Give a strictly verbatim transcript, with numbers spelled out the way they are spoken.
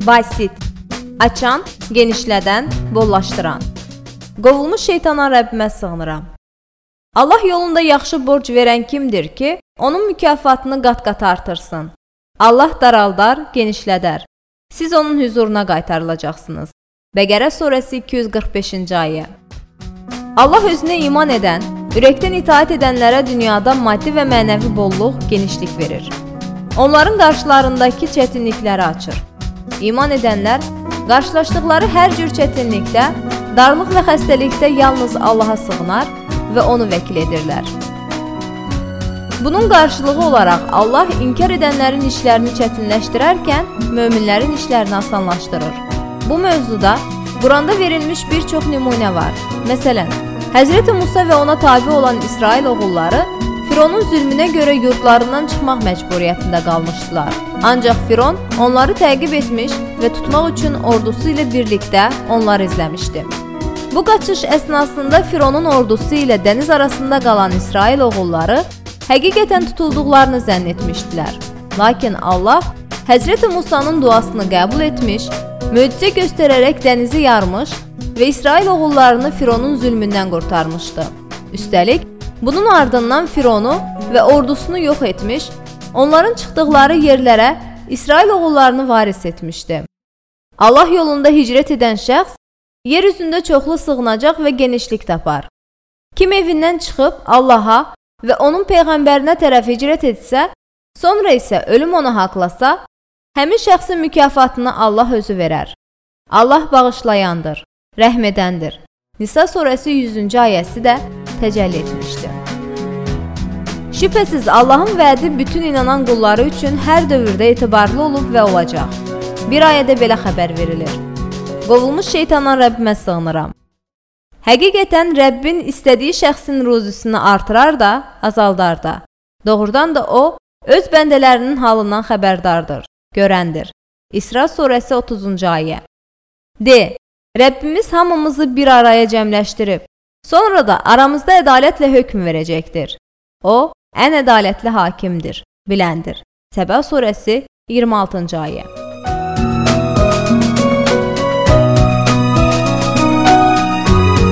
Basit, açan, genişlədən, bollaşdıran. Qovulmuş şeytana Rəbbimə sığınıram. Allah yolunda yaxşı borc verən kimdir ki, onun mükafatını qat-qat artırsın. Allah daraldar, genişlədər. Siz onun huzuruna qaytarılacaqsınız. Bəqərə surəsi iki yüz qırx beşinci ayə. Allah özünə iman edən, ürəkdən itaat edənlərə dünyada maddi və mənəvi bolluq, genişlik verir. Onların qarşılarındakı çətinlikləri açır. İman edənlər, qarşılaşdıqları hər cür çətinlikdə, darlıq və xəstəlikdə yalnız Allaha sığınar və onu vəkil edirlər. Bunun qarşılığı olaraq Allah inkar edənlərin işlərini çətinləşdirərkən, möminlərin işlərini asanlaşdırır. Bu mövzuda Quranda verilmiş bir çox nümunə var. Məsələn, Həzrəti Musa və ona tabi olan İsrail oğulları Fironun zülmünə görə yurdlarından çıxmaq məcburiyyətində qalmışdılar. Ancaq Firon onları təqib etmiş və tutmaq üçün ordusu ilə birlikdə onları izləmişdi. Bu qaçış əsnasında Fironun ordusu ilə dəniz arasında qalan İsrail oğulları həqiqətən tutulduqlarını zənn etmişdilər. Lakin Allah Həzrəti Musanın duasını qəbul etmiş, möcüzə göstərərək dənizi yarmış və İsrail oğullarını Fironun zülmündən qurtarmışdı. Üstəlik, bunun ardından Fironu və ordusunu yox etmiş, onların çıxdıqları yerlərə İsrail oğullarını varis etmişdi. Allah yolunda hicrət edən şəxs, yer üzündə çoxlu sığınacaq və genişlik tapar. Kim evindən çıxıb Allaha və onun Peyğəmbərinə tərəf hicrət etsə, sonra isə ölüm onu haqlasa, həmin şəxsin mükafatını Allah özü verər. Allah bağışlayandır, rəhm edəndir. Nisa surəsi yüzüncü ayəsi də təcəlli etmişdir. Şübhəsiz Allahın vədi bütün inanan qulları üçün hər dövrdə etibarlı olub və olacaq. Bir ayədə belə xəbər verilir. Qovulmuş şeytana Rəbbimə sığınıram. Həqiqətən Rəbbin istədiyi şəxsin ruzisini artırar da, azaldar da. Doğrudan da o, öz bəndələrinin halından xəbərdardır, görəndir. İsra surəsi otuzuncu ayə. De, Rəbbimiz hamımızı bir araya cəmləşdirib, sonra da aramızda ədalətlə hökm verəcəkdir. O, ən ədalətli hakimdir, biləndir. Səba surəsi iyirmi altıncı ayə.